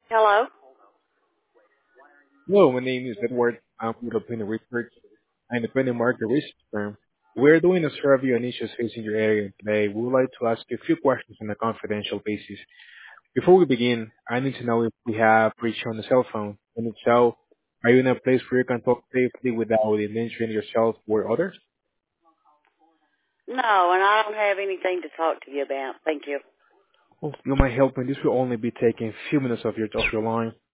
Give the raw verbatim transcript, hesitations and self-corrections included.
Hello? Hello, my name is Edward. I'm with Opinion Research, an independent market research firm. We're doing a survey on issues facing your area and today. We would like to ask you a few questions on a confidential basis. Before we begin, I need to know if we have reached you on the cell phone, and if so, are you in a place where you can talk safely without endangering yourself or others? No, and I don't have anything to talk to you about. Thank you. Well, you might help me. This will only be taking a few minutes of your of your line.